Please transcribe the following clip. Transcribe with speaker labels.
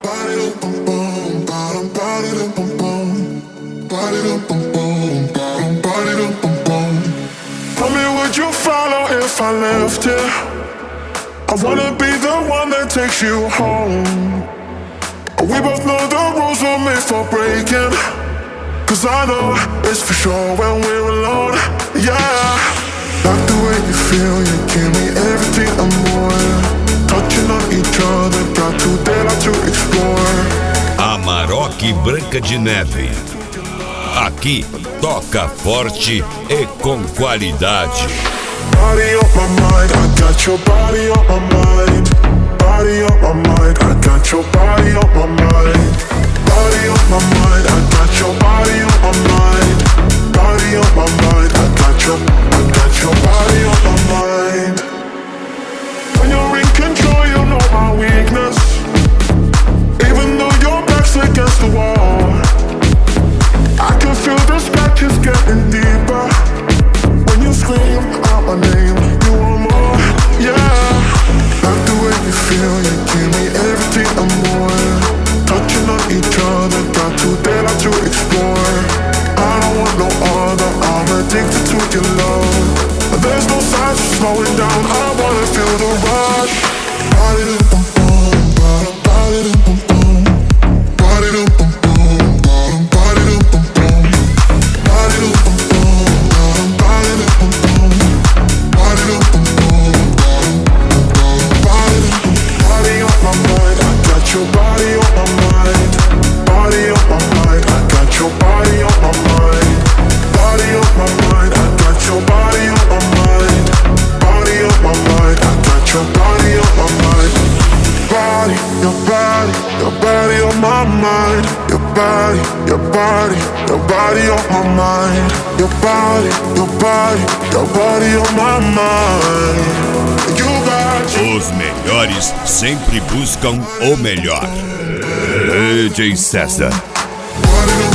Speaker 1: Tell me, would you follow if I left here? I wanna be the one that takes you home. We both know the rules were made for breaking. Cause I know it's for sure when we're alone. Yeah, like the way you feel, you give me everything and more. Touching on each other, got to dare to explore.
Speaker 2: Amarok Branca de Neve. Aqui toca forte e com qualidade.
Speaker 1: Body on my mind, I got your body on my mind. Body on my mind, I got your body on my mind. Body on my mind, I got your body on my mind. Body on my mind, I got your body on my mind. When you're in control, you know my weakness. Even though your back's against the wall, I can feel the scratches getting deeper. When you scream out my name, you want more, yeah. Like the way you feel, you give me everything and more. Touching on each other, got to dare to explore. I don't want no other, I'm addicted to your love. There's no signs of slowing down, I wanna feel the rush. Body to boom boom, body to boom boom, body to boom boom, body to boom boom, body to boom boom, body to boom boom, body to boom boom, body on my mind, I got your body on my mind. Body on my mind, I got your body on my mind. Body on my mind, I got your body on my mind. Body on my mind, I got your body on my mind. Body, your body, your body on my mind. Your body, your body, your body on my mind. Your body, your body, your body on my mind. You got you.
Speaker 2: Os melhores sempre buscam o melhor. DJ César.
Speaker 1: Body